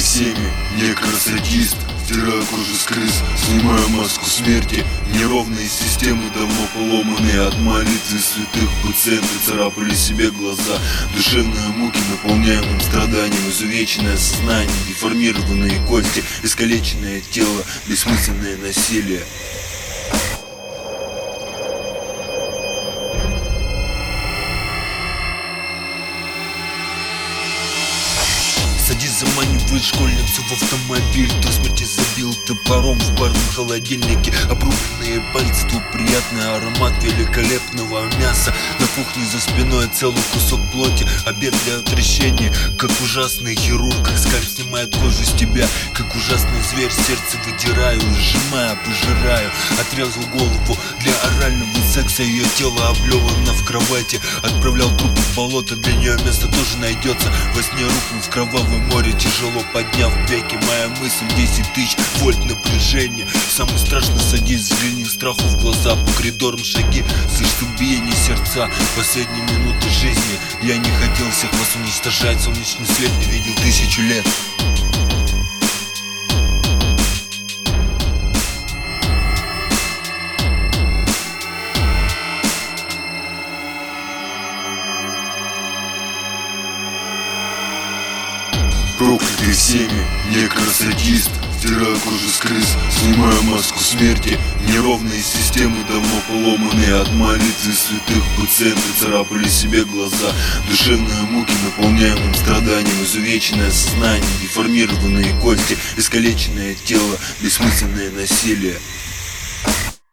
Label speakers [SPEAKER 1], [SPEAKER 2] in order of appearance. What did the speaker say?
[SPEAKER 1] всеми, некросадист. Стираю кожу с крыс, снимаю маску смерти. Неровные системы давно поломаны. От молитвы святых пациенты царапали себе глаза. Душевные муки наполняемым страданием. Изувеченное сознание, деформированные кости, искалеченное тело, бессмысленное насилие. Садись, заманивает школьницу в автомобиль. До смерти забил топором в барном холодильнике. Обрубленные пальцы, тут приятный аромат великолепного мяса. На кухне за спиной целый кусок плоти. Обед для отращения, как ужасный хирург. Скальп снимает кожу с тебя, как ужасный зверь. Сердце выдираю, сжимаю, пожираю. Отрезал голову для орального секса. Ее тело облевано в кровати. Отправлял труп в болото, для нее место тоже найдется. Во сне рухнул в кровавое море, тяжело подняв веки. Моя мысль 10 тысяч вольт напряжения. Самый страшный садись, взгляни страху в глаза. По коридорам шаги, слышишь биение сердца. Последние минуты жизни. Я не хотел всех вас уничтожать. Солнечный свет не видел 1000 лет. Проклятый всеми, некросадист. Стираю кожу с крыс, снимаю маску смерти. Неровные системы давно поломаны. От молитвы святых пациенты царапали себе глаза. Душевные муки наполняемым страданием. Изувеченное сознание, деформированные кости, искалеченное тело, бессмысленное насилие.